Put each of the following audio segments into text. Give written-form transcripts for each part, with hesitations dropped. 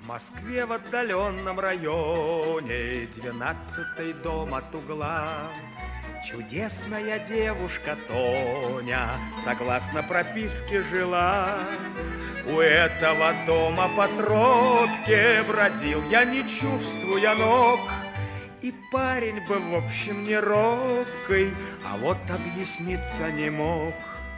В Москве в отдаленном районе 12-й дом от угла чудесная девушка Тоня согласно прописке жила. У этого дома по тропке бродил я, не чувствуя ног, и парень был в общем не робкой, а вот объясниться не мог.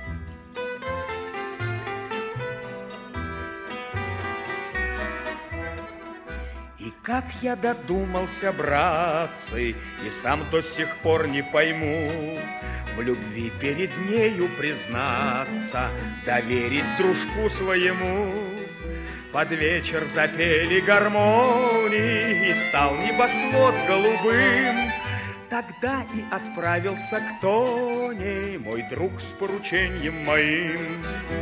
И как я додумался, братцы, и сам до сих пор не пойму, в любви перед нею признаться, доверить дружку своему. Под вечер запели гармонии, и стал небосвод голубым. Тогда и отправился к Тоне мой друг с поручением моим.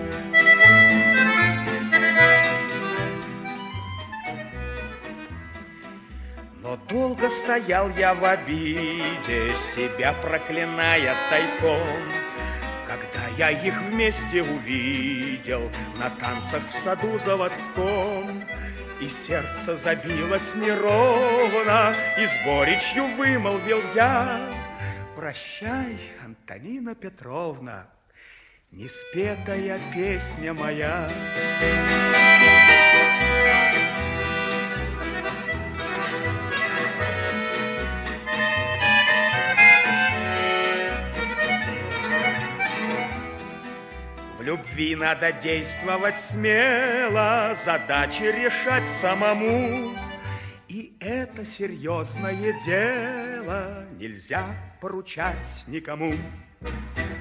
Но долго стоял я в обиде, себя проклиная тайком, когда я их вместе увидел на танцах в саду заводском. И сердце забилось неровно, и с горечью вымолвил я: прощай, Антонина Петровна, неспетая песня моя. В любви надо действовать смело, задачи решать самому. И это серьезное дело нельзя поручать никому.